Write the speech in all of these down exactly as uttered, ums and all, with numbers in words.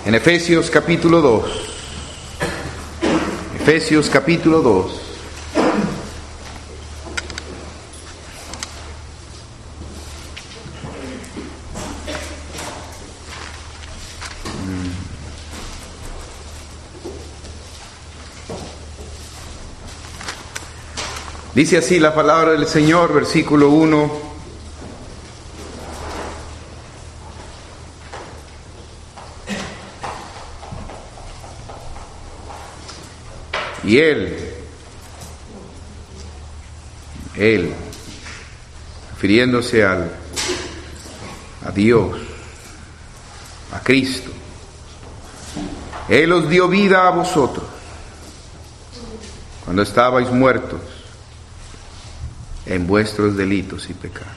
En Efesios capítulo dos. Efesios capítulo dos. Dice así la palabra del Señor, versículo uno. Y Él, Él, refiriéndose al, a Dios, a Cristo, Él os dio vida a vosotros cuando estabais muertos en vuestros delitos y pecados,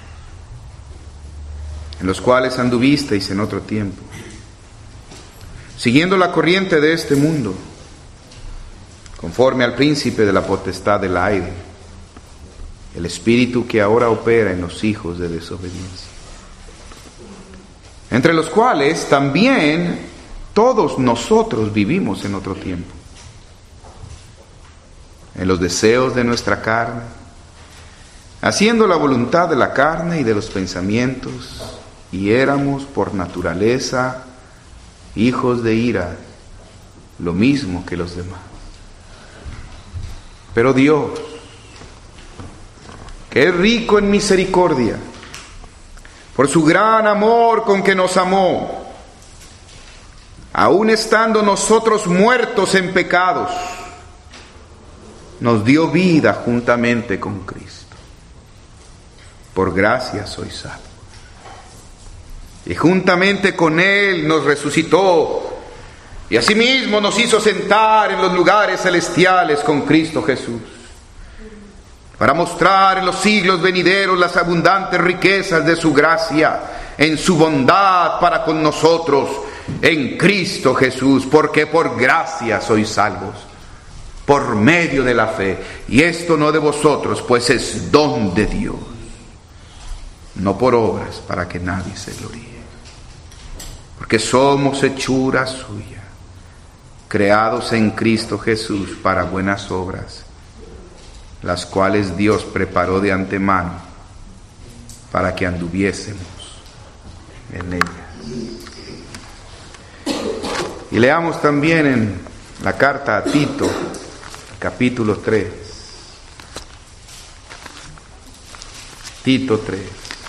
en los cuales anduvisteis en otro tiempo, siguiendo la corriente de este mundo, conforme al príncipe de la potestad del aire, el espíritu que ahora opera en los hijos de desobediencia, entre los cuales también todos nosotros vivimos en otro tiempo, en los deseos de nuestra carne, haciendo la voluntad de la carne y de los pensamientos, y éramos por naturaleza hijos de ira, lo mismo que los demás. Pero Dios, que es rico en misericordia, por su gran amor con que nos amó, aun estando nosotros muertos en pecados, nos dio vida juntamente con Cristo. Por gracia sois salvos. Y juntamente con Él nos resucitó, y asimismo nos hizo sentar en los lugares celestiales con Cristo Jesús, para mostrar en los siglos venideros las abundantes riquezas de su gracia, en su bondad para con nosotros, en Cristo Jesús, porque por gracia sois salvos, por medio de la fe, y esto no de vosotros, pues es don de Dios, no por obras, para que nadie se gloríe. Porque somos hechura suya, creados en Cristo Jesús para buenas obras, las cuales Dios preparó de antemano para que anduviésemos en ellas. Y leamos también en la carta a Tito, capítulo tres. Tito tres.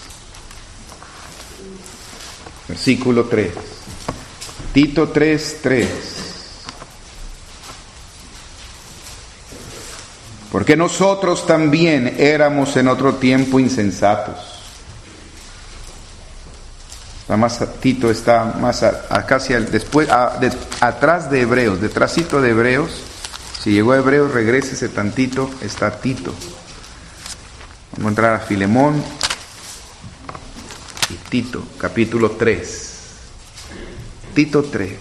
Versículo tres. Tito tres, tres. Porque nosotros también éramos en otro tiempo insensatos. Más, Tito está más a, a casi al, después, a, de, atrás de Hebreos, detrásito de Hebreos. Si llegó a Hebreos, regrésese tantito, está Tito. Vamos a entrar a Filemón. Y Tito, capítulo tres. Tito tres,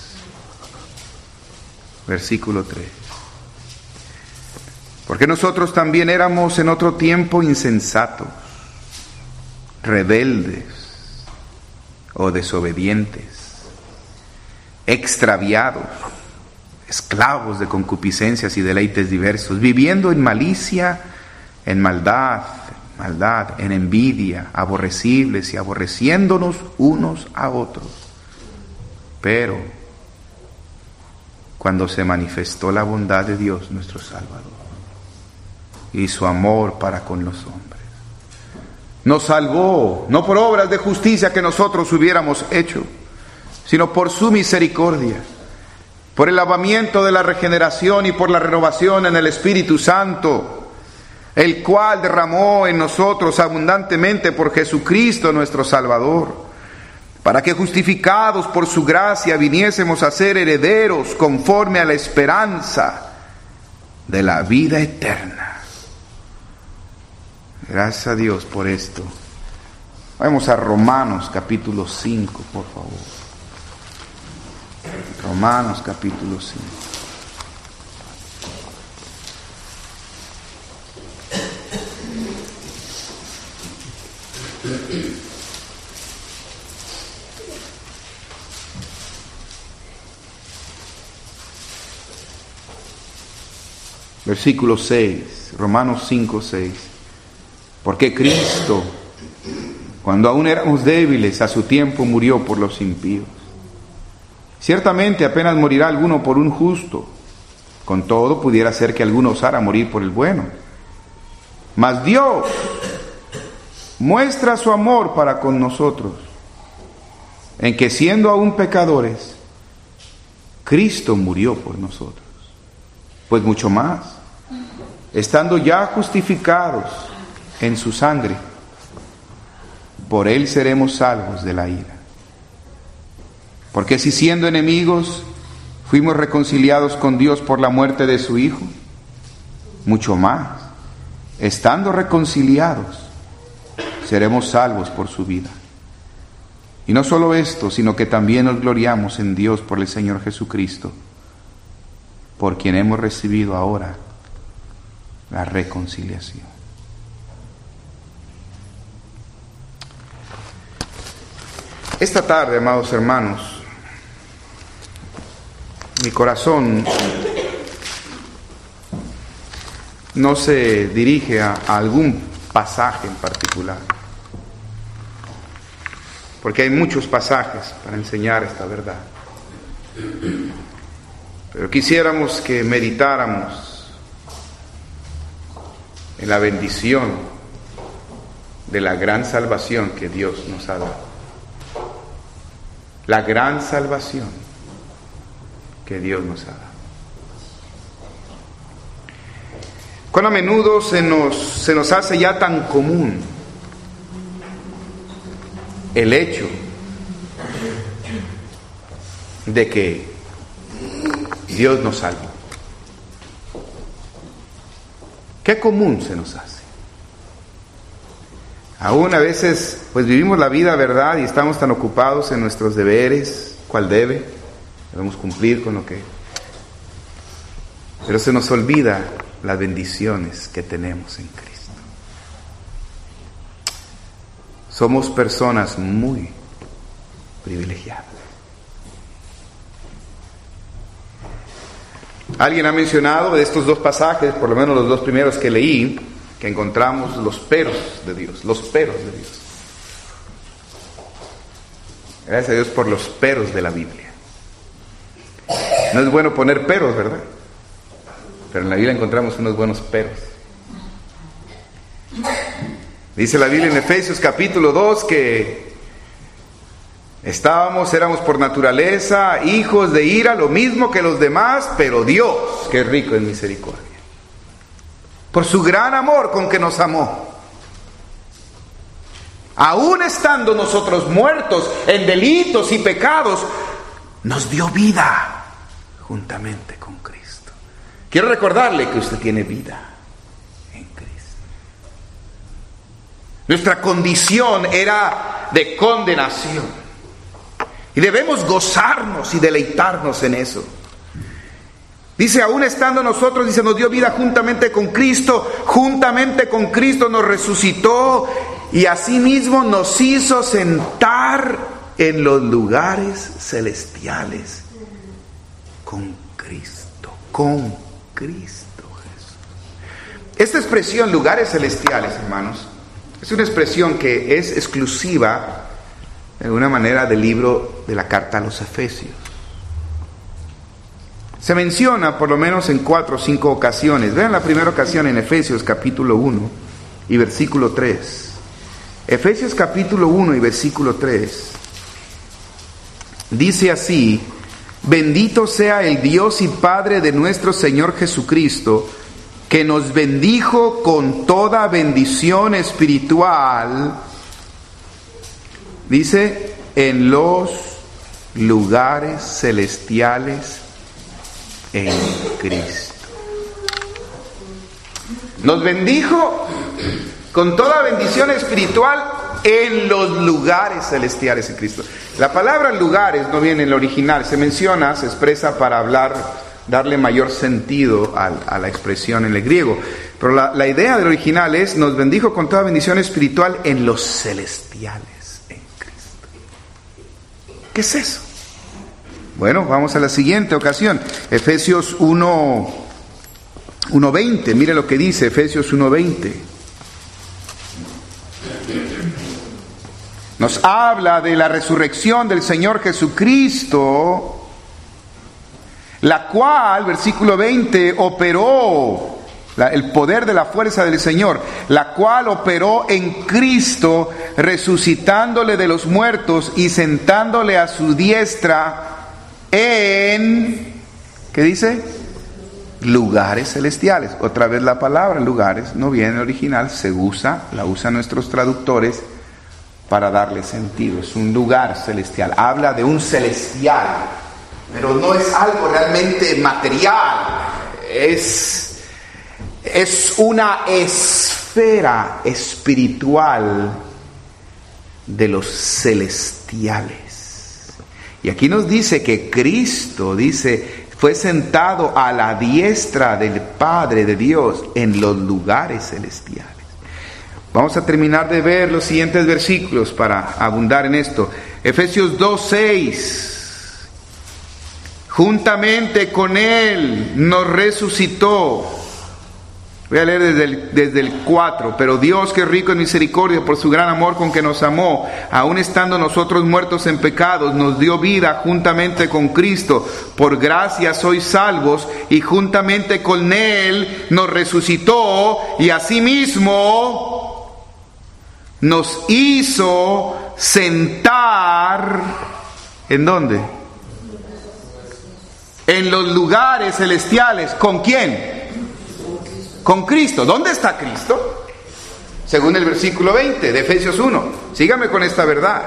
versículo tres. Porque nosotros también éramos en otro tiempo insensatos, rebeldes o desobedientes, extraviados, esclavos de concupiscencias y deleites diversos, viviendo en malicia, en maldad, maldad, en envidia, aborrecibles y aborreciéndonos unos a otros. Pero cuando se manifestó la bondad de Dios nuestro Salvador y su amor para con los hombres, nos salvó, no por obras de justicia que nosotros hubiéramos hecho, sino por su misericordia, por el lavamiento de la regeneración y por la renovación en el Espíritu Santo, el cual derramó en nosotros abundantemente por Jesucristo nuestro Salvador, para que justificados por su gracia viniésemos a ser herederos conforme a la esperanza de la vida eterna. Gracias a Dios por esto. Vamos a Romanos capítulo cinco, por favor. Romanos capítulo cinco. Versículo seis, Romanos cinco, seis. Porque Cristo, cuando aún éramos débiles, a su tiempo murió por los impíos. Ciertamente apenas morirá alguno por un justo, con todo pudiera ser que alguno osara morir por el bueno. Mas Dios muestra su amor para con nosotros, en que siendo aún pecadores, Cristo murió por nosotros. Pues mucho más, estando ya justificados en su sangre, por él seremos salvos de la ira. Porque si siendo enemigos fuimos reconciliados con Dios por la muerte de su Hijo, mucho más, estando reconciliados, seremos salvos por su vida. Y no solo esto, sino que también nos gloriamos en Dios por el Señor Jesucristo, por quien hemos recibido ahora la reconciliación. Esta tarde, amados hermanos, mi corazón no se dirige a, a algún pasaje en particular, porque hay muchos pasajes para enseñar esta verdad. Pero quisiéramos que meditáramos en la bendición de la gran salvación que Dios nos ha dado. La gran salvación que Dios nos ha dado. Cuán a menudo se nos, se nos hace ya tan común el hecho de que Dios nos salva. Qué común se nos hace. Aún a veces pues vivimos la vida, ¿verdad? Y estamos tan ocupados en nuestros deberes, cuál debe, debemos cumplir con lo que... Pero se nos olvida las bendiciones que tenemos en Cristo. Somos personas muy privilegiadas. Alguien ha mencionado de estos dos pasajes, por lo menos los dos primeros que leí, que encontramos los peros de Dios, los peros de Dios. Gracias a Dios por los peros de la Biblia. No es bueno poner peros, ¿verdad? Pero en la Biblia encontramos unos buenos peros. Dice la Biblia en Efesios capítulo dos que estábamos, éramos por naturaleza hijos de ira, lo mismo que los demás, pero Dios, que es rico en misericordia, por su gran amor con que nos amó, aún estando nosotros muertos en delitos y pecados, nos dio vida juntamente con Cristo. Quiero recordarle que usted tiene vida en Cristo. Nuestra condición era de condenación y debemos gozarnos y deleitarnos en eso. Dice, aún estando nosotros, dice, nos dio vida juntamente con Cristo, juntamente con Cristo nos resucitó y asimismo nos hizo sentar en los lugares celestiales con Cristo, con Cristo Jesús. Esta expresión, lugares celestiales, hermanos, es una expresión que es exclusiva, de alguna manera, del libro de la carta a los Efesios. Se menciona por lo menos en cuatro o cinco ocasiones. Vean la primera ocasión en Efesios capítulo uno y versículo tres. Efesios capítulo uno y versículo tres. Dice así: bendito sea el Dios y Padre de nuestro Señor Jesucristo, que nos bendijo con toda bendición espiritual, dice, en los lugares celestiales en Cristo. Nos bendijo con toda bendición espiritual en los lugares celestiales en Cristo. La palabra lugares no viene en el original, se menciona, se expresa para hablar, darle mayor sentido a, a la expresión en el griego. Pero la, la idea del original es, nos bendijo con toda bendición espiritual en los celestiales en Cristo. ¿Qué es eso? Bueno, vamos a la siguiente ocasión. Efesios uno, uno veinte, mire lo que dice Efesios uno veinte. Nos habla de la resurrección del Señor Jesucristo, la cual, versículo veinte, operó la, el poder de la fuerza del Señor, la cual operó en Cristo, resucitándole de los muertos y sentándole a su diestra en, ¿qué dice? Lugares celestiales. Otra vez la palabra lugares no viene en el original, se usa, la usan nuestros traductores para darle sentido. Es un lugar celestial, habla de un celestial, pero no es algo realmente material, es, es una esfera espiritual de los celestiales. Y aquí nos dice que Cristo, dice, fue sentado a la diestra del Padre de Dios en los lugares celestiales. Vamos a terminar de ver los siguientes versículos para abundar en esto. Efesios dos seis. Juntamente con Él nos resucitó. Voy a leer desde el, desde el cuatro. Pero Dios, que es rico en misericordia por su gran amor con que nos amó, aun estando nosotros muertos en pecados, nos dio vida juntamente con Cristo. Por gracia sois salvos, y juntamente con Él nos resucitó, y asimismo nos hizo sentar, ¿en dónde? En los lugares celestiales. ¿Con quién? Con Cristo. ¿Dónde está Cristo? Según el versículo veinte de Efesios uno. Sígame con esta verdad.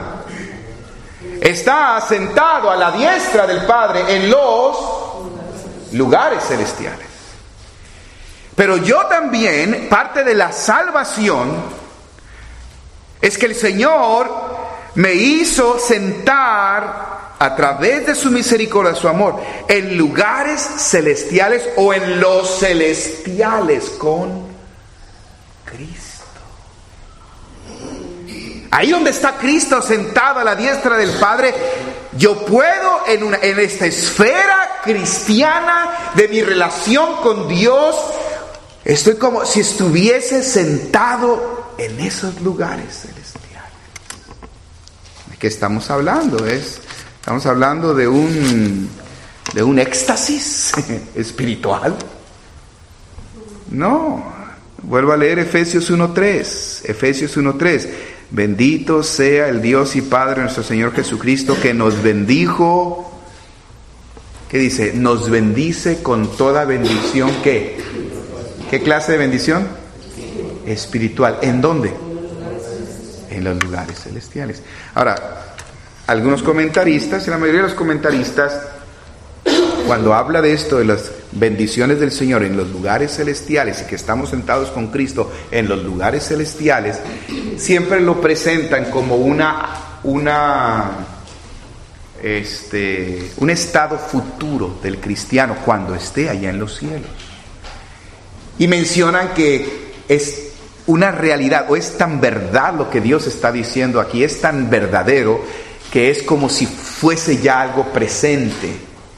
Está sentado a la diestra del Padre en los lugares celestiales. Pero yo también, parte de la salvación es que el Señor me hizo sentar a través de su misericordia, su amor, en lugares celestiales o en los celestiales con Cristo. Ahí donde está Cristo sentado a la diestra del Padre, yo puedo en, una, en esta esfera cristiana de mi relación con Dios, estoy como si estuviese sentado en esos lugares celestiales. ¿De qué estamos hablando? Es, estamos hablando de un, de un éxtasis espiritual. No, vuelvo a leer Efesios uno tres. Efesios uno tres. Bendito sea el Dios y Padre de nuestro Señor Jesucristo, que nos bendijo. ¿Qué dice? Nos bendice con toda bendición. ¿Qué? ¿Qué clase de bendición? Espiritual. ¿En dónde? En los lugares celestiales. Ahora, algunos comentaristas, y la mayoría de los comentaristas, cuando habla de esto, de las bendiciones del Señor en los lugares celestiales, y que estamos sentados con Cristo en los lugares celestiales, siempre lo presentan como una, una, este, un estado futuro del cristiano cuando esté allá en los cielos. Y mencionan que es una realidad, o es tan verdad lo que Dios está diciendo aquí, es tan verdadero que es como si fuese ya algo presente.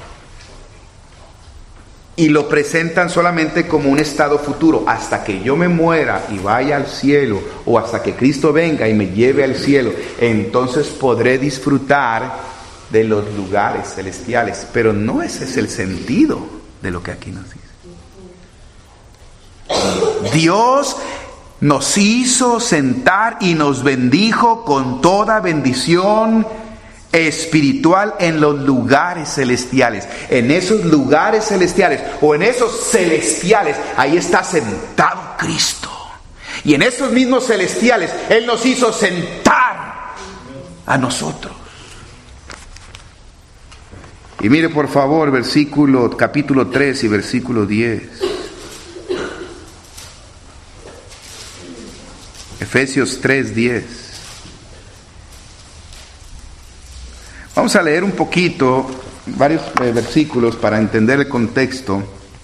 Y lo presentan solamente como un estado futuro, hasta que yo me muera y vaya al cielo, o hasta que Cristo venga y me lleve al cielo, entonces podré disfrutar de los lugares celestiales. Pero no ese es el sentido de lo que aquí nos dice. Dios nos hizo sentar y nos bendijo con toda bendición espiritual en los lugares celestiales. En esos lugares celestiales, o en esos celestiales, ahí está sentado Cristo. Y en esos mismos celestiales Él nos hizo sentar a nosotros. Y mire por favor versículo, capítulo tres y versículo diez. Efesios tres diez. Vamos a leer un poquito, varios eh, versículos para entender el contexto.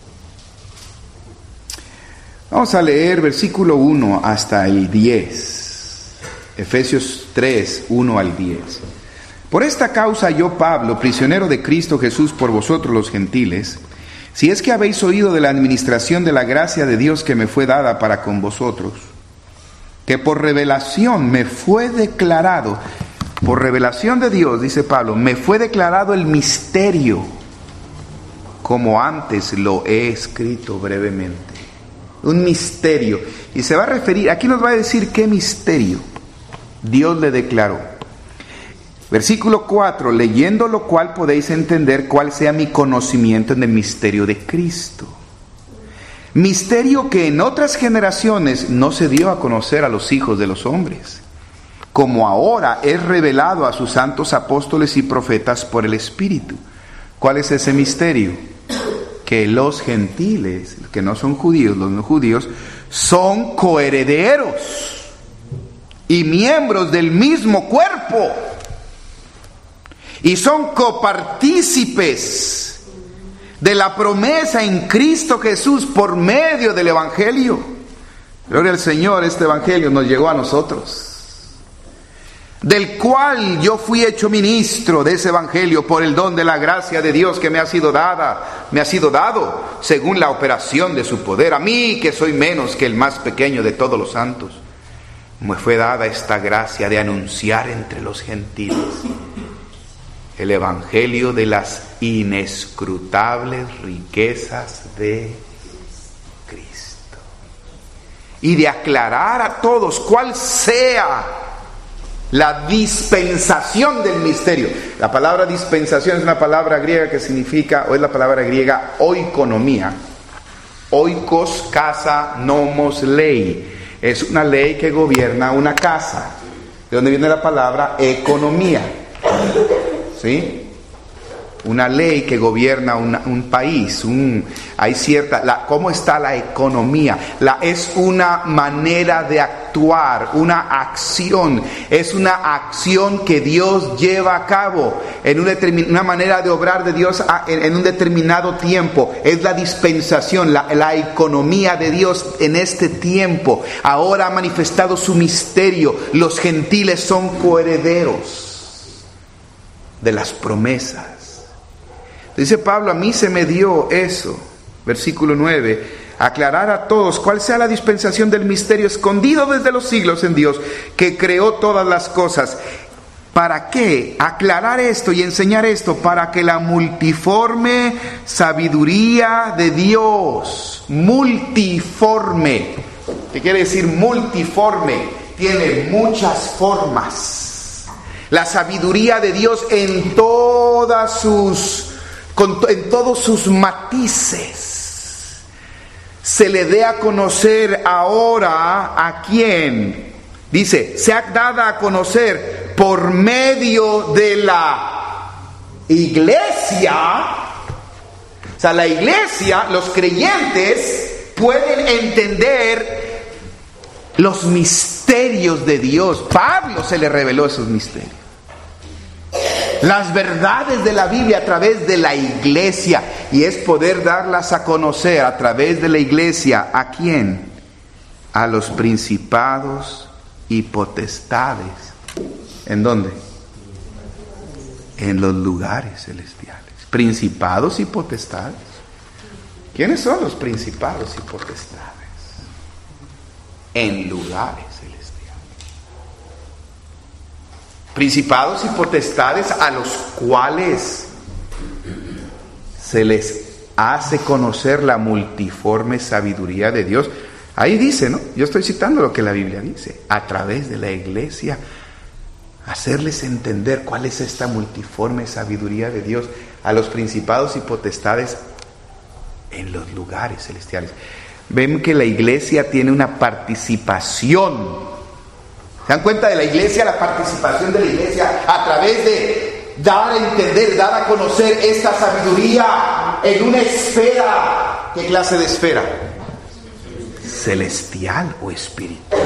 Vamos a leer versículo uno hasta el diez. Efesios tres, uno al diez. Por esta causa yo, Pablo, prisionero de Cristo Jesús por vosotros los gentiles, Si es que habéis oído de la administración de la gracia de Dios que me fue dada para con vosotros, que por revelación me fue declarado, por revelación de Dios, dice Pablo, me fue declarado el misterio, como antes lo he escrito brevemente. Un misterio. Y se va a referir, aquí nos va a decir qué misterio Dios le declaró. Versículo cuatro, leyendo lo cual podéis entender cuál sea mi conocimiento en el misterio de Cristo. Misterio que en otras generaciones no se dio a conocer a los hijos de los hombres, como ahora es revelado a sus santos apóstoles y profetas por el Espíritu. ¿Cuál es ese misterio? Que los gentiles, que no son judíos, los no judíos, son coherederos y miembros del mismo cuerpo, y son copartícipes de la promesa en Cristo Jesús por medio del Evangelio. Gloria al Señor, este Evangelio nos llegó a nosotros, del cual yo fui hecho ministro de ese Evangelio por el don de la gracia de Dios que me ha sido dada, me ha sido dado según la operación de su poder. A mí, que soy menos que el más pequeño de todos los santos, me fue dada esta gracia de anunciar entre los gentiles el Evangelio de las inescrutables riquezas de Cristo, y de aclarar a todos cuál sea la dispensación del misterio. La palabra dispensación es una palabra griega que significa, o es la palabra griega oikonomía. Oikos, casa, nomos, ley. Es una ley que gobierna una casa, de donde viene la palabra economía. ¿Sí? Una ley que gobierna una, un país, un, hay cierta, la, ¿cómo está la economía? La, es una manera de actuar, una acción, es una acción que Dios lleva a cabo, en un determin, una manera de obrar de Dios a, en, en un determinado tiempo. Es la dispensación, la, la economía de Dios en este tiempo. Ahora ha manifestado su misterio, los gentiles son coherederos de las promesas. Dice Pablo, a mí se me dio eso, versículo nueve, aclarar a todos cuál sea la dispensación del misterio escondido desde los siglos en Dios, que creó todas las cosas. ¿Para qué? Aclarar esto y enseñar esto, para que la multiforme sabiduría de Dios, multiforme, ¿qué quiere decir multiforme? Tiene muchas formas. La sabiduría de Dios en todas sus Con, en todos sus matices, se le dé a conocer ahora a quién. Dice, se ha dado a conocer por medio de la iglesia. O sea, la iglesia, los creyentes pueden entender los misterios de Dios. Pablo se le reveló esos misterios. Las verdades de la Biblia a través de la iglesia, y es poder darlas a conocer a través de la iglesia. ¿A quién? A los principados y potestades. ¿En dónde? En los lugares celestiales. Principados y potestades. ¿Quiénes son los principados y potestades? En lugares celestiales. Principados y potestades a los cuales se les hace conocer la multiforme sabiduría de Dios. Ahí dice, ¿no? Yo estoy citando lo que la Biblia dice. A través de la iglesia, hacerles entender cuál es esta multiforme sabiduría de Dios a los principados y potestades en los lugares celestiales. Ven que la iglesia tiene una participación. ¿Se dan cuenta de la iglesia? La participación de la iglesia a través de dar a entender, dar a conocer esta sabiduría en una esfera. ¿Qué clase de esfera? Celestial o espiritual.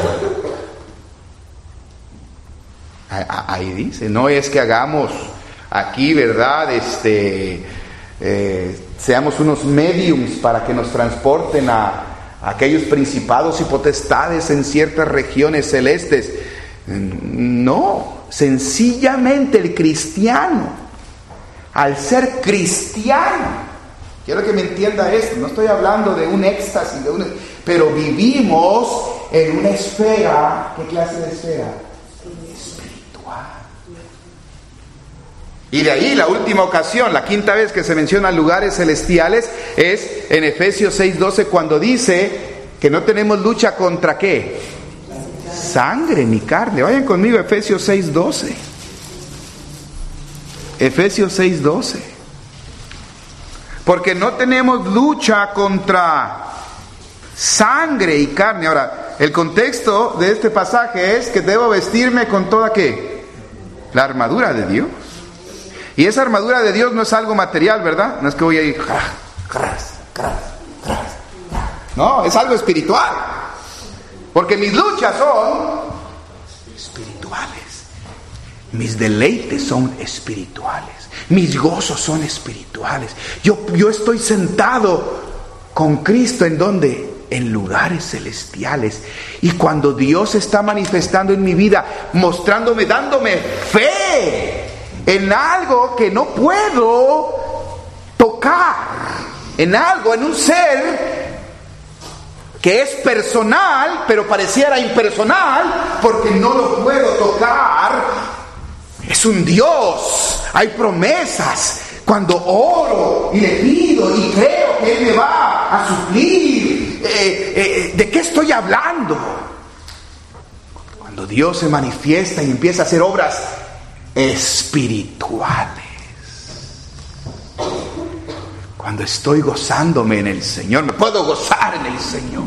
Ahí dice, no es que hagamos aquí, ¿verdad? Este, eh, seamos unos mediums para que nos transporten a aquellos principados y potestades en ciertas regiones celestes. No, sencillamente el cristiano, al ser cristiano, Quiero que me entienda esto. No estoy hablando de un éxtasis, de un... pero vivimos en una esfera. ¿Qué clase de esfera? Espiritual. Y de ahí la última ocasión, la quinta vez que se mencionan lugares celestiales, es en Efesios seis doce, cuando dice que no tenemos lucha contra ¿qué? Sangre ni carne. Vayan conmigo a Efesios seis doce. Efesios seis doce. Porque no tenemos lucha contra sangre y carne. Ahora, el contexto de este pasaje es que debo vestirme con toda ¿qué? La armadura de Dios. Y esa armadura de Dios no es algo material, ¿verdad? No es que voy a ir... No, es algo espiritual. Porque mis luchas son espirituales. Mis deleites son espirituales. Mis gozos son espirituales. Yo, yo estoy sentado con Cristo, ¿en dónde? En lugares celestiales. Y cuando Dios está manifestando en mi vida, mostrándome, dándome fe en algo que no puedo tocar, en algo, en un ser que es personal, pero pareciera impersonal, porque no lo puedo tocar. Es un Dios, hay promesas. Cuando oro y le pido y creo que Él me va a suplir, eh, eh, ¿de qué estoy hablando? Cuando Dios se manifiesta y empieza a hacer obras espirituales. Cuando estoy gozándome en el Señor, me puedo gozar en el Señor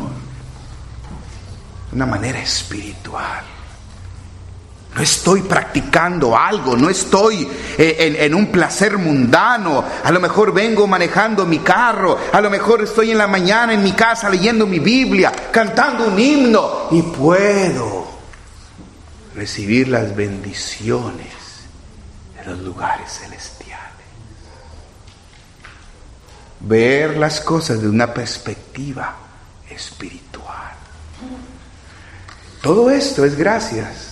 de una manera espiritual. No estoy practicando algo, no estoy eh, en, en un placer mundano. A lo mejor vengo manejando mi carro, a lo mejor estoy en la mañana en mi casa leyendo mi Biblia, cantando un himno, y puedo recibir las bendiciones de los lugares celestiales. Ver las cosas de una perspectiva espiritual. Todo esto es gracias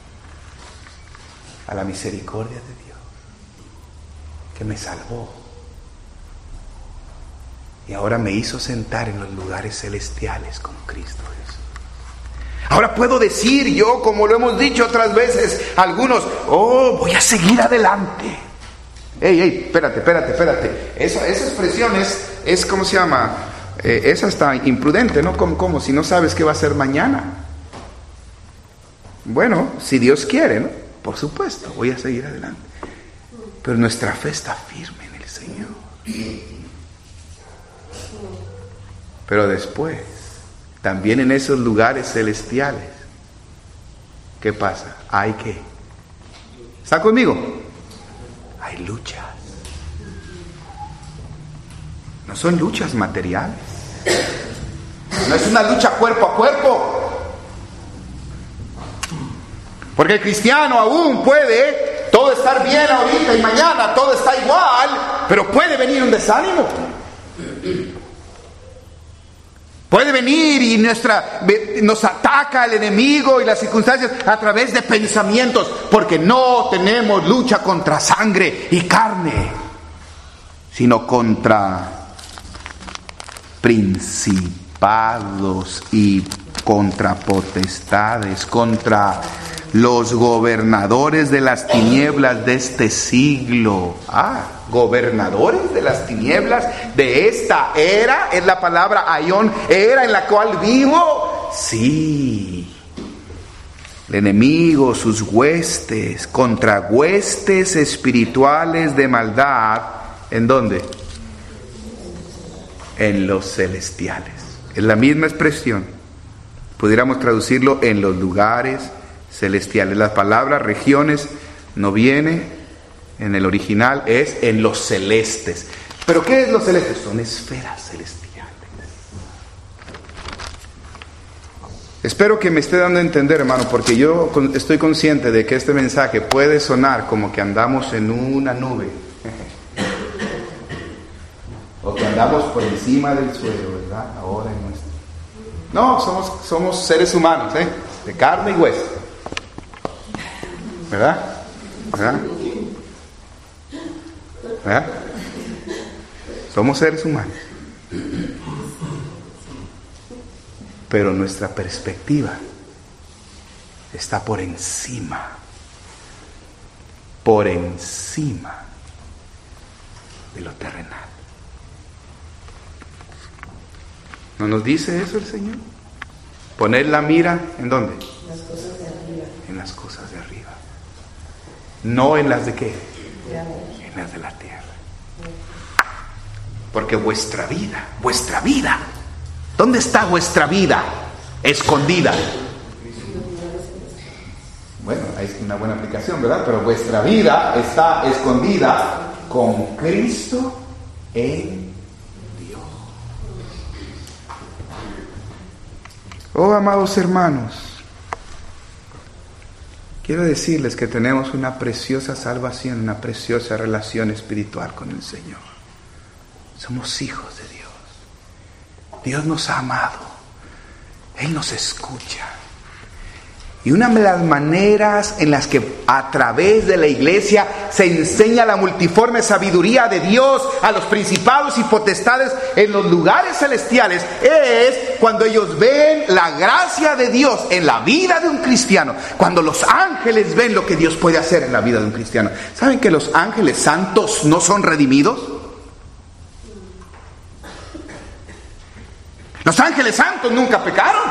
a la misericordia de Dios, que me salvó y ahora me hizo sentar en los lugares celestiales con Cristo Jesús. Ahora puedo decir yo, como lo hemos dicho otras veces, algunos, oh, voy a seguir adelante. Ey, ey, espérate, espérate, espérate. Esa, esa expresión es, es, ¿cómo se llama? Eh, esa está imprudente, ¿no? Como, como si no sabes qué va a ser mañana. Bueno, si Dios quiere, ¿no? Por supuesto, voy a seguir adelante. Pero nuestra fe está firme en el Señor. Pero después, también en esos lugares celestiales, ¿qué pasa? Hay que... ¿Está conmigo? Hay luchas. No son luchas materiales. No es una lucha cuerpo a cuerpo. Porque el cristiano aún puede todo estar bien ahorita y mañana todo está igual, pero puede venir un desánimo. Puede venir y nuestra, nos ataca el enemigo y las circunstancias a través de pensamientos, porque no tenemos lucha contra sangre y carne, sino contra principados y contra potestades, contra los gobernadores de las tinieblas de este siglo. Ah, gobernadores de las tinieblas de esta era, es la palabra aión, era en la cual vivo. Sí, el enemigo, sus huestes, contra huestes espirituales de maldad. ¿En dónde? En los celestiales. Es la misma expresión. Pudiéramos traducirlo en los lugares celestiales. La palabra regiones no viene en el original, es en los celestes. ¿Pero qué es los celestes? Son esferas celestiales. Espero que me esté dando a entender, hermano, porque yo estoy consciente de que este mensaje puede sonar como que andamos en una nube o que andamos por encima del suelo, ¿verdad? Ahora en nuestro... No, somos, somos seres humanos, ¿eh? De carne y hueso. ¿Verdad? ¿Verdad? ¿Verdad? Somos seres humanos. Pero nuestra perspectiva está por encima, por encima de lo terrenal. ¿No nos dice eso el Señor? Poner la mira, ¿en dónde? Las cosas de arriba. En las cosas de arriba. No en las de qué? En las de la tierra. Porque vuestra vida, vuestra vida, ¿dónde está vuestra vida? Escondida. Bueno, es una buena aplicación, ¿verdad? Pero vuestra vida está escondida con Cristo en Dios. Oh, amados hermanos, quiero decirles que tenemos una preciosa salvación, una preciosa relación espiritual con el Señor. Somos hijos de Dios. Dios nos ha amado. Él nos escucha. Y una de las maneras en las que a través de la iglesia se enseña la multiforme sabiduría de Dios a los principados y potestades en los lugares celestiales es cuando ellos ven la gracia de Dios en la vida de un cristiano. Cuando los ángeles ven lo que Dios puede hacer en la vida de un cristiano. ¿Saben que los ángeles santos no son redimidos? Los ángeles santos nunca pecaron.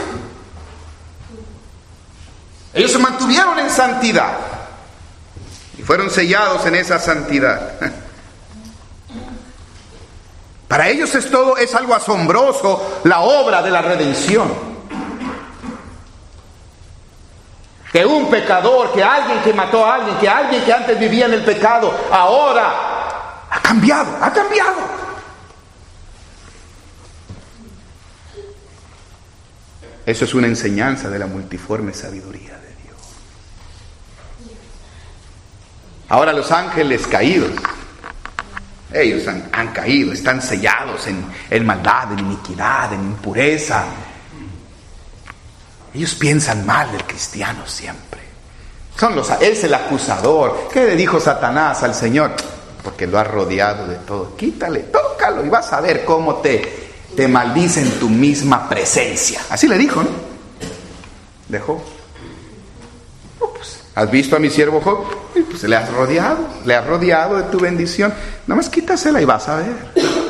Ellos se mantuvieron en santidad y fueron sellados en esa santidad. Para ellos es todo, es algo asombroso la obra de la redención. Que un pecador, que alguien que mató a alguien, que alguien que antes vivía en el pecado, ahora ha cambiado, ha cambiado. Eso es una enseñanza de la multiforme sabiduría de Dios. Ahora los ángeles caídos, ellos han, han caído, están sellados en, en maldad, en iniquidad, en impureza. Ellos piensan mal del cristiano siempre. Son los, él es el acusador. ¿Qué le dijo Satanás al Señor? Porque lo ha rodeado de todo. Quítale, tócalo y vas a ver cómo te... te maldice en tu misma presencia. Así le dijo, ¿no? Dejó. Oh, pues, ¿has visto a mi siervo Job? Y pues le has rodeado, le has rodeado de tu bendición. Nada más quítasela y vas a ver.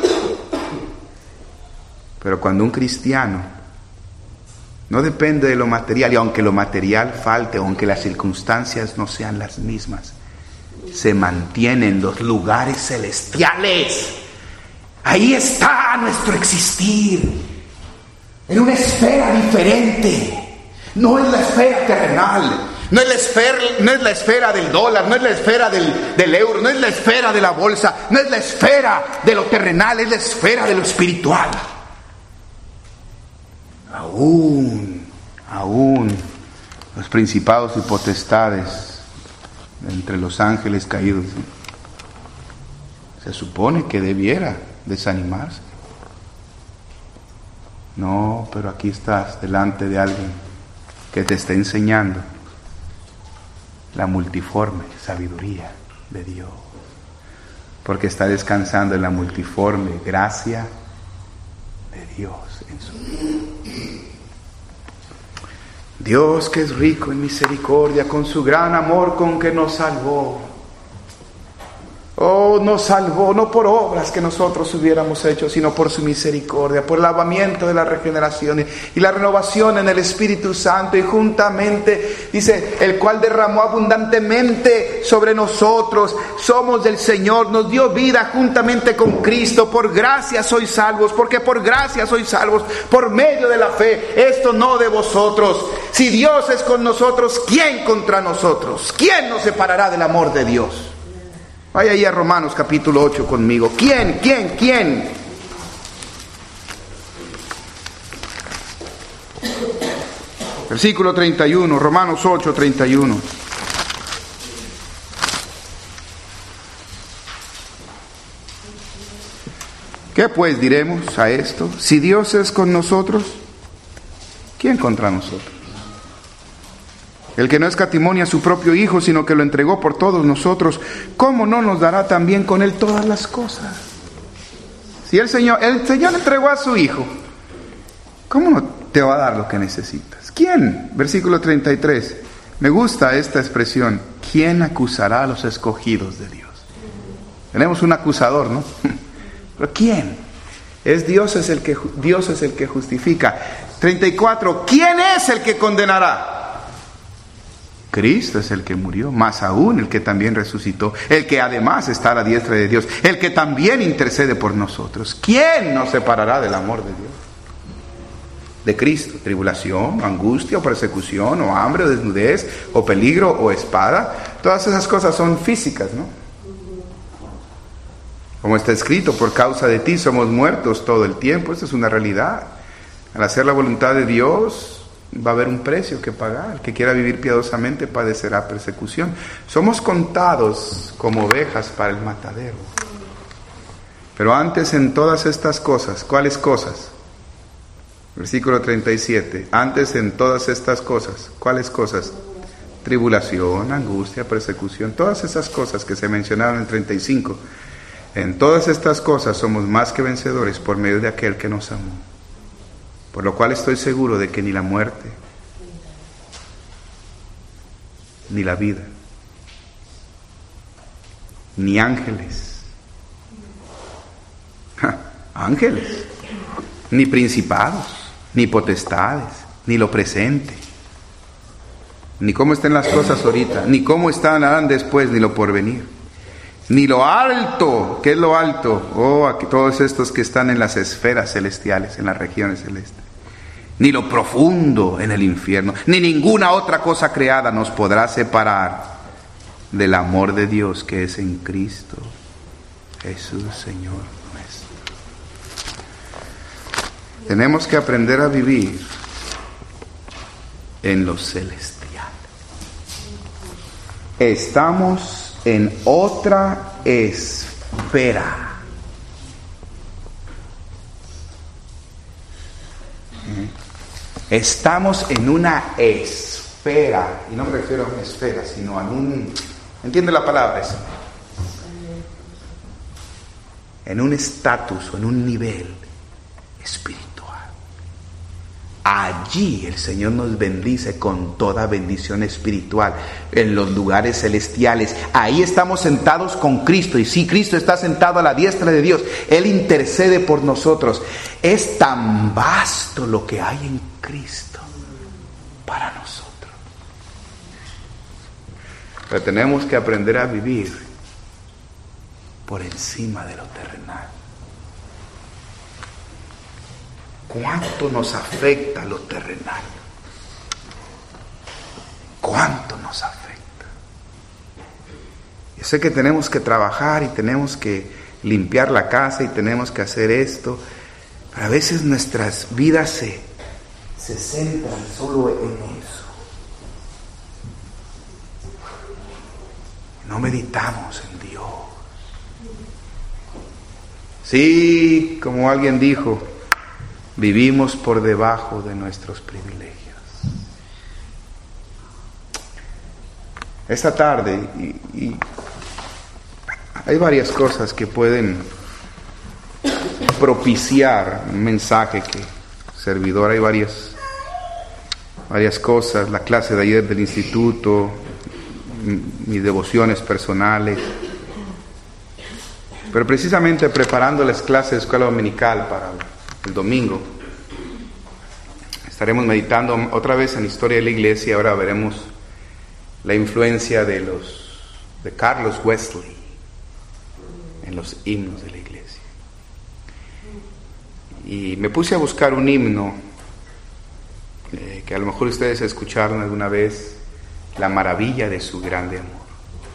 Pero cuando un cristiano no depende de lo material, y aunque lo material falte, aunque las circunstancias no sean las mismas, se mantiene en los lugares celestiales. Ahí está nuestro existir, en una esfera diferente. No es la esfera terrenal, no es la esfera, no es la esfera del dólar, no es la esfera del, del euro, no es la esfera de la bolsa, no es la esfera de lo terrenal, es la esfera de lo espiritual. Aún, aún los principados y potestades entre los ángeles caídos, se supone que debiera desanimarse. No, pero aquí estás delante de alguien que te está enseñando la multiforme sabiduría de Dios, porque está descansando en la multiforme gracia de Dios en su vida. Dios, que es rico en misericordia, con su gran amor con que nos salvó. Oh, nos salvó no por obras que nosotros hubiéramos hecho, sino por su misericordia, por el lavamiento de la regeneración y la renovación en el Espíritu Santo, y juntamente, dice, el cual derramó abundantemente sobre nosotros. Somos del Señor, nos dio vida juntamente con Cristo. Por gracia sois salvos, porque por gracia sois salvos, por medio de la fe. Esto no de vosotros. Si Dios es con nosotros, ¿quién contra nosotros? ¿Quién nos separará del amor de Dios? Vaya ahí a Romanos capítulo ocho conmigo. ¿Quién? ¿Quién? ¿Quién? Versículo treinta y uno, Romanos ocho, treinta y uno. ¿Qué pues diremos a esto? Si Dios es con nosotros, ¿quién contra nosotros? El que no escatimó a su propio Hijo, sino que lo entregó por todos nosotros, ¿cómo no nos dará también con Él todas las cosas? Si el Señor, el Señor entregó a su Hijo, ¿cómo no te va a dar lo que necesitas? ¿Quién? Versículo treinta y tres. Me gusta esta expresión. ¿Quién acusará a los escogidos de Dios? Tenemos un acusador, ¿no? ¿Pero quién? Es Dios, es el que, Dios es el que justifica. treinta y cuatro. ¿Quién es el que condenará? Cristo es el que murió, más aún el que también resucitó, el que además está a la diestra de Dios, el que también intercede por nosotros. ¿Quién nos separará del amor de Dios? De Cristo, tribulación, o angustia, o persecución, o hambre, o desnudez, o peligro, o espada. Todas esas cosas son físicas, ¿no? Como está escrito, por causa de ti somos muertos todo el tiempo. Esta es una realidad. Al hacer la voluntad de Dios, va a haber un precio que pagar. El que quiera vivir piadosamente padecerá persecución. Somos contados como ovejas para el matadero. Pero antes en todas estas cosas, ¿cuáles cosas? Versículo treinta y siete. Antes en todas estas cosas, ¿cuáles cosas? Tribulación, angustia, persecución, todas esas cosas que se mencionaron en treinta y cinco. En todas estas cosas somos más que vencedores por medio de aquel que nos amó. Por lo cual estoy seguro de que ni la muerte, ni la vida, ni ángeles, ja, ángeles, ni principados, ni potestades, ni lo presente, ni cómo estén las cosas ahorita, ni cómo estarán después, ni lo porvenir, ni lo alto. ¿Qué es lo alto? Oh, aquí todos estos que están en las esferas celestiales, en las regiones celestes. Ni lo profundo en el infierno, ni ninguna otra cosa creada nos podrá separar del amor de Dios que es en Cristo Jesús, Señor nuestro. Tenemos que aprender a vivir en lo celestial. Estamos en otra esfera. Estamos en una esfera, y no me refiero a una esfera, sino a un, ¿entiende la palabra eso? En un estatus o en un nivel espiritual. Allí el Señor nos bendice con toda bendición espiritual, en los lugares celestiales. Ahí estamos sentados con Cristo, y si Cristo está sentado a la diestra de Dios, Él intercede por nosotros. Es tan vasto lo que hay en Cristo para nosotros. Pero tenemos que aprender a vivir por encima de lo terrenal. ¿Cuánto nos afecta lo terrenal? ¿Cuánto nos afecta? Yo sé que tenemos que trabajar y tenemos que limpiar la casa y tenemos que hacer esto, pero a veces nuestras vidas se, se centran solo en eso. No meditamos en Dios. Sí, como alguien dijo, vivimos por debajo de nuestros privilegios. Esta tarde, y, y hay varias cosas que pueden propiciar un mensaje que servidor, hay varias, varias cosas, la clase de ayer del instituto, mis devociones personales, pero precisamente preparando las clases de escuela dominical para el domingo, estaremos meditando otra vez en la historia de la iglesia. Ahora veremos la influencia de los de Carlos Wesley en los himnos de la iglesia. Y me puse a buscar un himno eh, que a lo mejor ustedes escucharon alguna vez, La maravilla de su grande amor.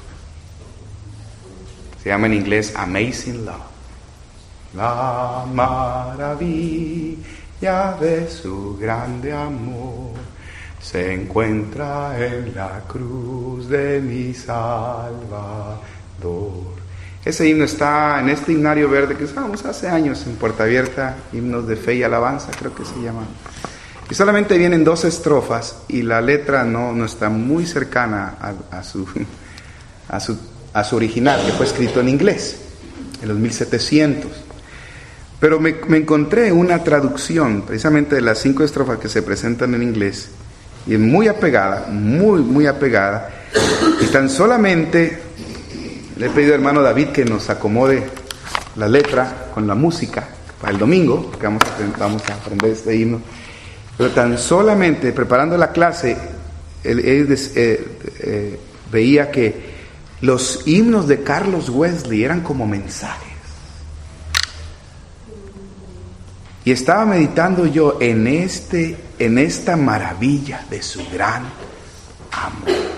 Se llama en inglés Amazing Love. La maravilla de su grande amor se encuentra en la cruz de mi Salvador. Ese himno está en este himnario verde que usábamos hace años en Puerta Abierta, himnos de fe y alabanza, creo que se llama. Y solamente vienen dos estrofas y la letra no, no está muy cercana a, a, su, a, su, a su original, que fue escrito en inglés, en los mil setecientos. Pero me, me encontré una traducción, precisamente de las cinco estrofas que se presentan en inglés, y es muy apegada, muy, muy apegada, y tan solamente le he pedido al hermano David que nos acomode la letra con la música para el domingo, que vamos a, vamos a aprender este himno, pero tan solamente preparando la clase, él, él, eh, eh, veía que los himnos de Carlos Wesley eran como mensajes. Y estaba meditando yo en este, en esta maravilla de su gran amor.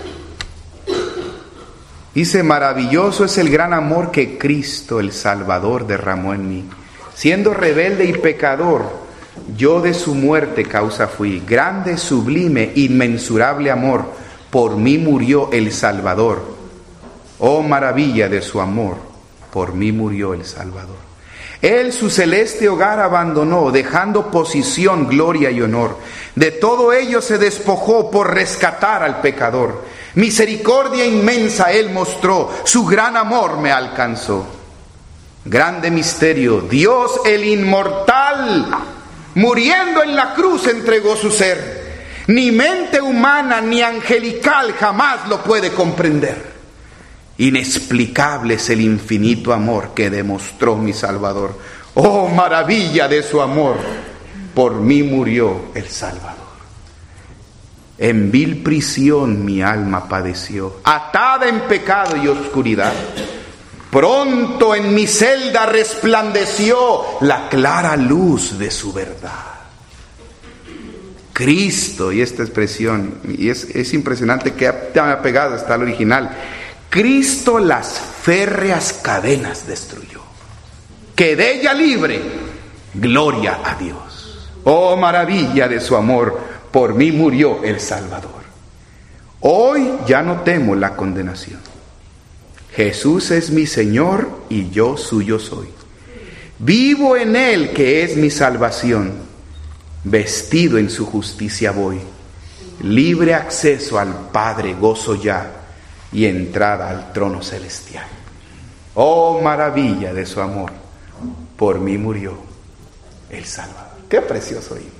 Dice: maravilloso es el gran amor que Cristo el Salvador derramó en mí. Siendo rebelde y pecador, yo de su muerte causa fui. Grande, sublime, inmensurable amor, por mí murió el Salvador. Oh maravilla de su amor, por mí murió el Salvador. Él su celeste hogar abandonó, dejando posición, gloria y honor. De todo ello se despojó por rescatar al pecador. Misericordia inmensa Él mostró, su gran amor me alcanzó. Grande misterio, Dios el inmortal, muriendo en la cruz entregó su ser. Ni mente humana ni angelical jamás lo puede comprender. Inexplicable es el infinito amor que demostró mi Salvador. Oh maravilla de su amor, por mí murió el Salvador. En vil prisión mi alma padeció, atada en pecado y oscuridad. Pronto en mi celda resplandeció la clara luz de su verdad. Cristo, y esta expresión, y es, es impresionante que tan apegado está al original. Cristo las férreas cadenas destruyó. Quedé ya libre, gloria a Dios. Oh maravilla de su amor, por mí murió el Salvador. Hoy ya no temo la condenación. Jesús es mi Señor y yo suyo soy. Vivo en Él que es mi salvación. Vestido en su justicia voy. Libre acceso al Padre gozo ya y entrada al trono celestial. Oh maravilla de su amor, por mí murió el Salvador. Qué precioso himno.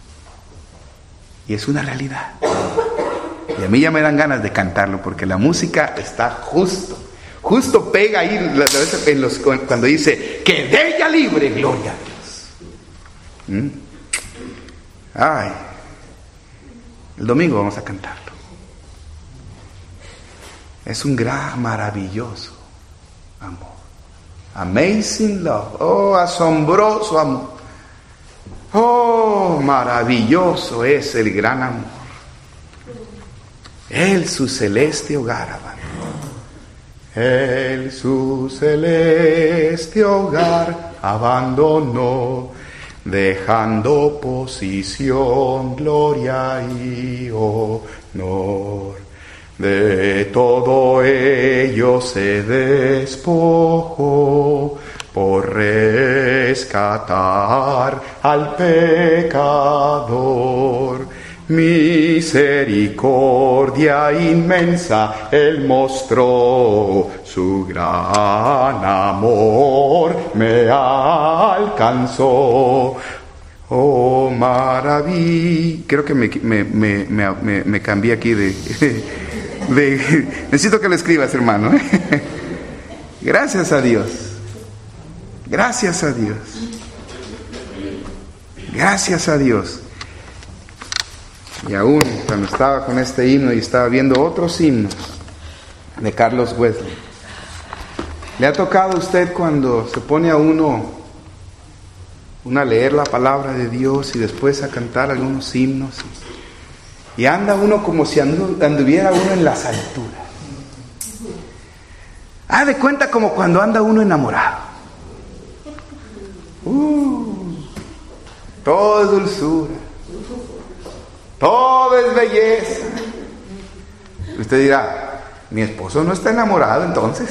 Y es una realidad. Y a mí ya me dan ganas de cantarlo porque la música está justo. Justo pega ahí en los, cuando dice: quedé ya libre, gloria a Dios. ¿Mm? Ay, el domingo vamos a cantarlo. Es un gran, maravilloso amor. Amazing love. Oh, asombroso amor. Oh, maravilloso es el gran amor. Él su celeste hogar abandonó. Él su celeste hogar abandonó, dejando posición, gloria y honor. De todo ello se despojó por rescatar al pecador. Misericordia inmensa Él mostró, su gran amor me alcanzó. Oh maravilla. Creo que me, me, me, me, me cambié aquí de, de... Necesito que lo escribas, hermano. Gracias a Dios. Gracias a Dios. Gracias a Dios. Y aún cuando estaba con este himno y estaba viendo otros himnos de Carlos Wesley, ¿le ha tocado a usted cuando se pone a uno, uno a leer la palabra de Dios y después a cantar algunos himnos? Y anda uno como si andu, anduviera uno en las alturas. Ah, de cuenta como cuando anda uno enamorado. Uh, todo es dulzura. Todo es belleza. Usted dirá: mi esposo no está enamorado entonces.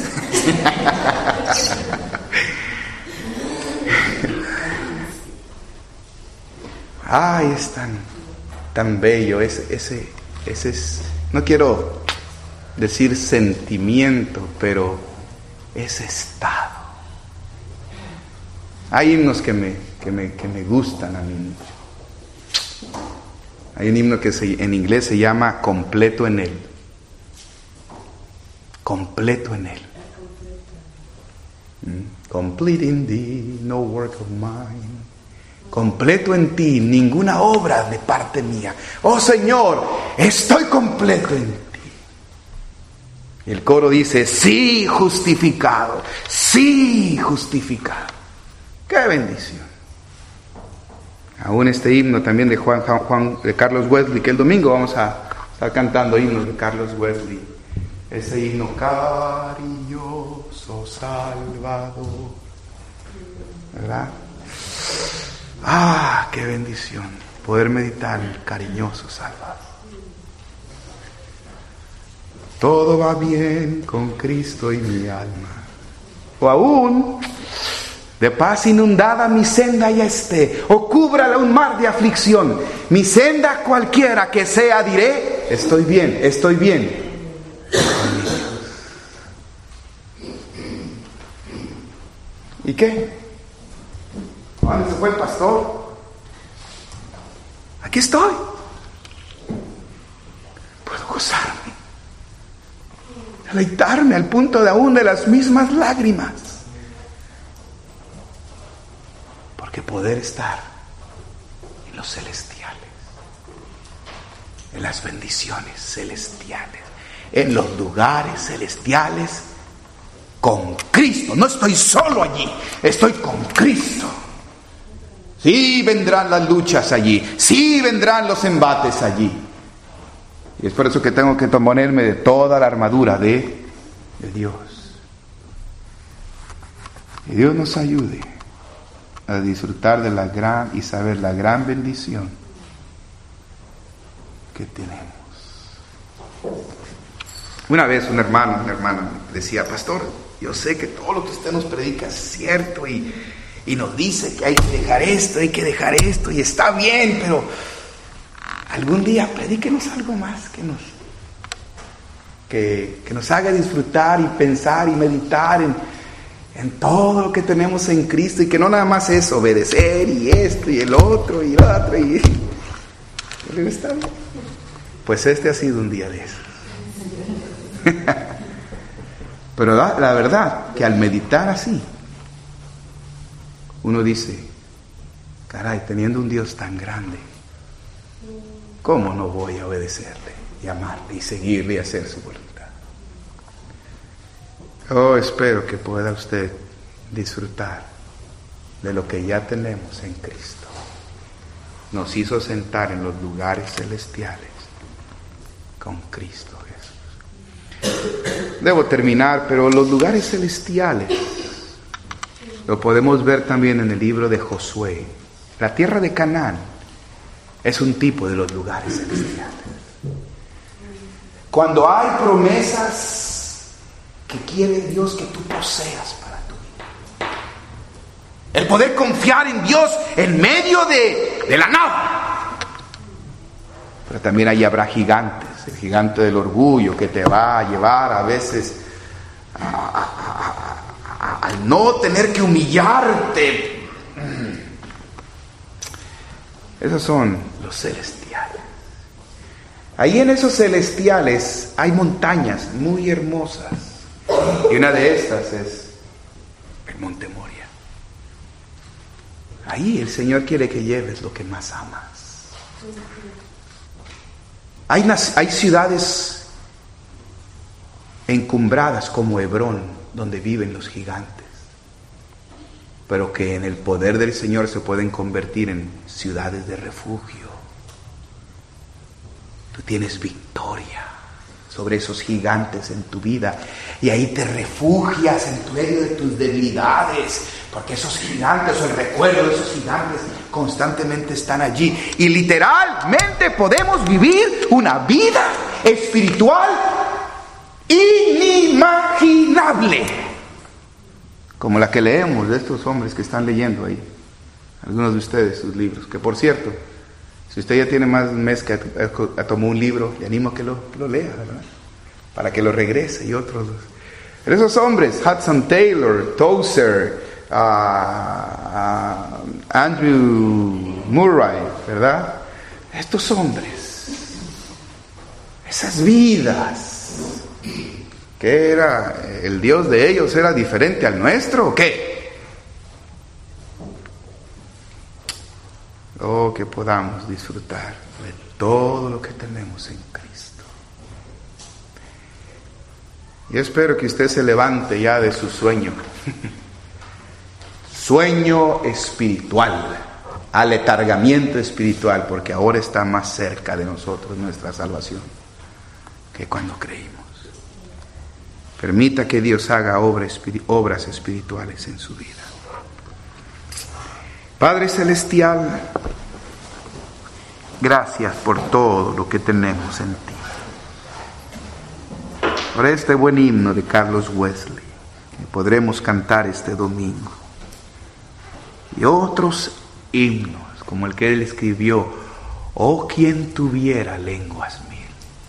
Ay, es tan, tan bello ese, ese, ese es, no quiero decir sentimiento, pero ese estado. Hay himnos que me, que me, que me gustan a mí mucho. Hay un himno que se, en inglés se llama Completo en Él. Completo en Él. Mm. Complete in thee, no work of mine. Completo en ti, ninguna obra de parte mía. Oh Señor, estoy completo en ti. Y el coro dice, sí, justificado, sí, justificado. ¡Qué bendición! Aún este himno también de Juan, Juan de Carlos Wesley, que el domingo vamos a estar cantando himnos de Carlos Wesley. Ese himno, cariñoso Salvador, ¿verdad? Ah, qué bendición poder meditar en el cariñoso Salvador. Todo va bien con Cristo y mi alma. O aún, de paz inundada mi senda ya esté, o cúbrala un mar de aflicción. Mi senda cualquiera que sea, diré, estoy bien, estoy bien. ¿Y qué? ¿Dónde se fue el pastor? Aquí estoy. Puedo gozarme, deleitarme al punto de aún de las mismas lágrimas, porque poder estar en los celestiales, en las bendiciones celestiales, en los lugares celestiales con Cristo. No estoy solo allí, estoy con Cristo. Sí vendrán las luchas allí, sí vendrán los embates allí. Y es por eso que tengo que ponerme de toda la armadura de, de Dios. Y Dios nos ayude a disfrutar de la gran y saber la gran bendición que tenemos. Una vez un hermano, un hermano decía, pastor, yo sé que todo lo que usted nos predica es cierto y... Y nos dice que hay que dejar esto, hay que dejar esto, y está bien, pero algún día predíquenos algo más que nos, que, que nos haga disfrutar y pensar y meditar en, en todo lo que tenemos en Cristo, y que no nada más es obedecer y esto y el otro y el otro. Y, y está bien. Pues este ha sido un día de eso. Pero la, la verdad que al meditar así, uno dice, caray, teniendo un Dios tan grande, ¿cómo no voy a obedecerle y amarle y seguirle y hacer su voluntad? Oh, espero que pueda usted disfrutar de lo que ya tenemos en Cristo. Nos hizo sentar en los lugares celestiales con Cristo Jesús. Debo terminar, pero los lugares celestiales lo podemos ver también en el libro de Josué. La tierra de Canaán es un tipo de los lugares celestiales. Cuando hay promesas que quiere Dios que tú poseas para tu vida. El poder confiar en Dios en medio de, de la nada. Pero también ahí habrá gigantes. El gigante del orgullo que te va a llevar a veces a... a, a al no tener que humillarte. Esos son los celestiales. Ahí en esos celestiales hay montañas muy hermosas. Y una de estas es el Monte Moria. Ahí el Señor quiere que lleves lo que más amas. Hay, hay ciudades encumbradas como Hebrón, donde viven los gigantes, pero que en el poder del Señor se pueden convertir en ciudades de refugio. Tú tienes victoria sobre esos gigantes en tu vida, y ahí te refugias en medio de tus debilidades, porque esos gigantes, o el recuerdo de esos gigantes, constantemente están allí. Y literalmente podemos vivir una vida espiritual inimaginable, como la que leemos de estos hombres que están leyendo ahí, algunos de ustedes, sus libros, que por cierto, si usted ya tiene más de un mes que tomó un libro, le animo a que lo, lo lea, ¿verdad? Para que lo regrese. Y otros, pero esos hombres, Hudson Taylor, Tozer, uh, a Andrew Murray, ¿verdad? Estos hombres, esas vidas, ¿qué era? ¿El Dios de ellos era diferente al nuestro o qué? Oh, que podamos disfrutar de todo lo que tenemos en Cristo. Yo espero que usted se levante ya de su sueño. Sueño espiritual, aletargamiento espiritual, porque ahora está más cerca de nosotros nuestra salvación que cuando creímos. Permita que Dios haga obras, obras espirituales en su vida. Padre Celestial, gracias por todo lo que tenemos en ti. Por este buen himno de Carlos Wesley, que podremos cantar este domingo. Y otros himnos, como el que él escribió, oh, quien tuviera lenguas mil.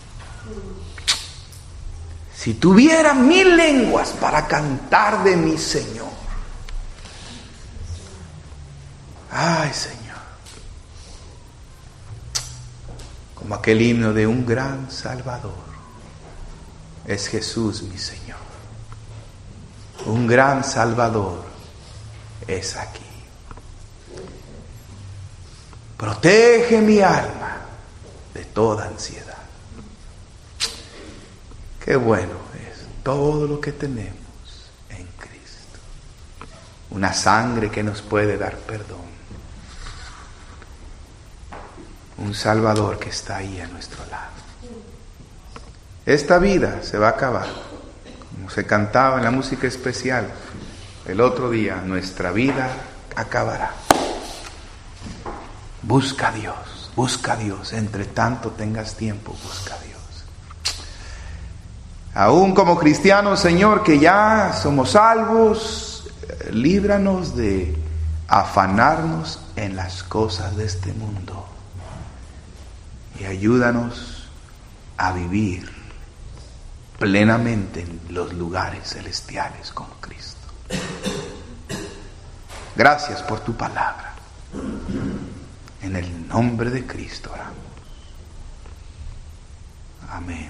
Si tuviera mil lenguas para cantar de mi Señor. Ay, Señor. Como aquel himno de un gran Salvador. Es Jesús mi Señor. Un gran Salvador es aquí. Protege mi alma de toda ansiedad. Qué bueno es todo lo que tenemos en Cristo. Una sangre que nos puede dar perdón. Un Salvador que está ahí a nuestro lado. Esta vida se va a acabar. Como se cantaba en la música especial el otro día, nuestra vida acabará. Busca a Dios, busca a Dios. Entre tanto tengas tiempo, busca a Dios. Aún como cristianos, Señor, que ya somos salvos, líbranos de afanarnos en las cosas de este mundo. Y ayúdanos a vivir plenamente en los lugares celestiales con Cristo. Gracias por tu palabra. En el nombre de Cristo oramos. Amén.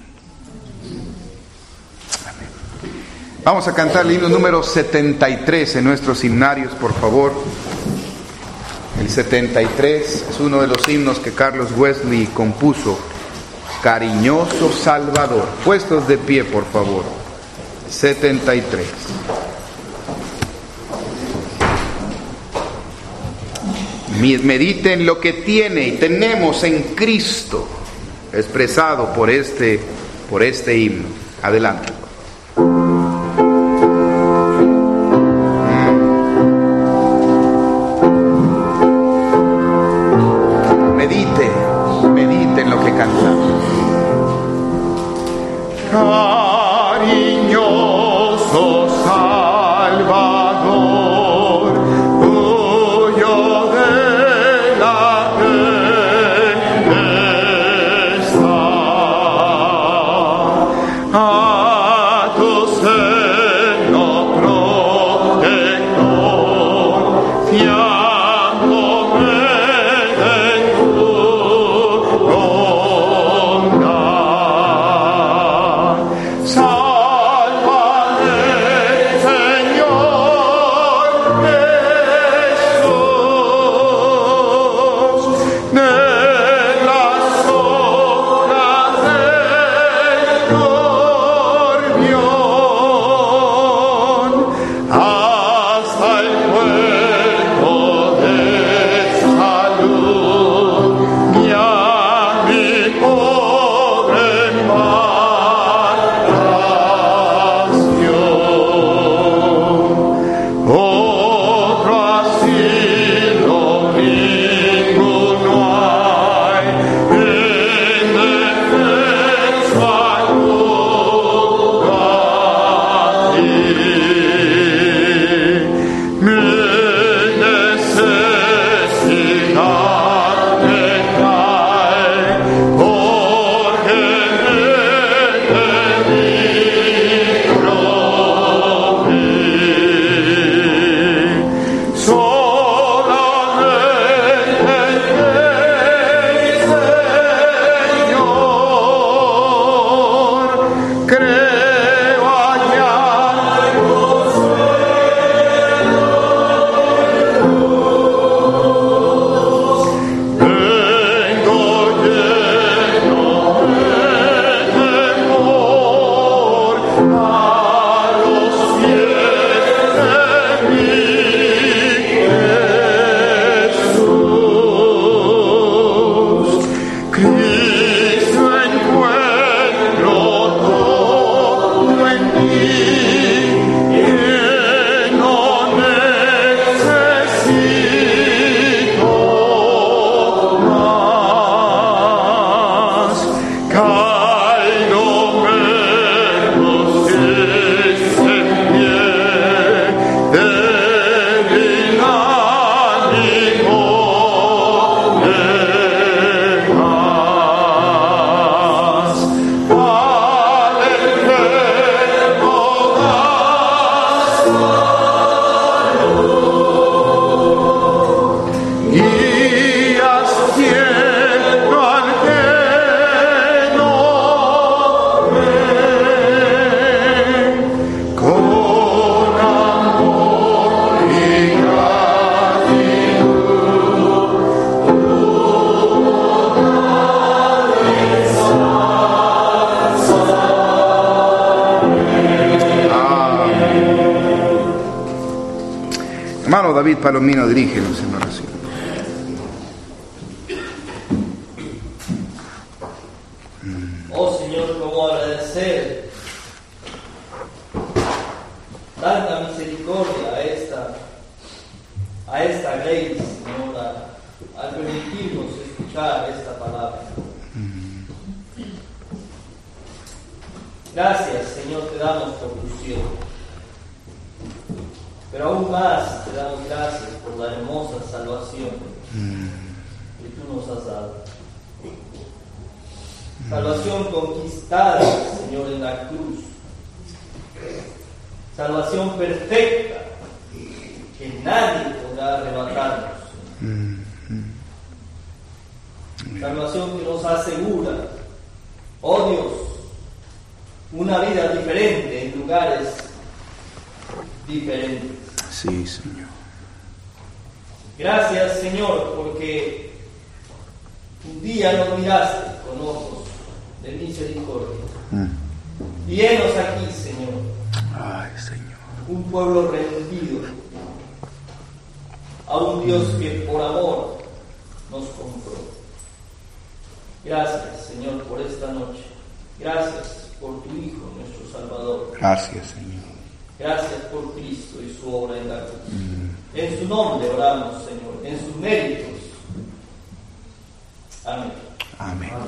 Amén. Vamos a cantar el himno número setenta y tres en nuestros himnarios, por favor. El setenta y tres es uno de los himnos que Carlos Wesley compuso. Cariñoso Salvador. Puestos de pie, por favor. setenta y tres. Mediten lo que tiene y tenemos en Cristo, expresado por este, por este himno. Adelante. Medite, medite en lo que cantamos. Cariñoso Salvador, tuyo de la que está. hermano David Palomino, dirígenos en oración. Oh Señor, cómo agradecer tanta misericordia a esta, a esta ley, Señor, a- al permitirnos escuchar esta palabra. Gracias, Señor, te damos por tu cielo. Pero aún más te damos gracias por la hermosa salvación que tú nos has dado. Salvación conquistada, Señor, en la cruz. Salvación perfecta que nadie podrá arrebatarnos. Salvación que nos asegura, oh Dios, una vida diferente en lugares diferentes. Sí, Señor. Gracias, Señor, porque un día nos miraste con ojos de misericordia. Mm. Y henos aquí, Señor, Ay, Señor. un pueblo rendido a un Dios que por amor nos compró. Gracias, Señor, por esta noche. Gracias por tu Hijo, nuestro Salvador. Gracias, Señor. Gracias por Cristo y su obra en la cruz. Mm. En su nombre oramos, Señor, en sus méritos. Amén. Amén.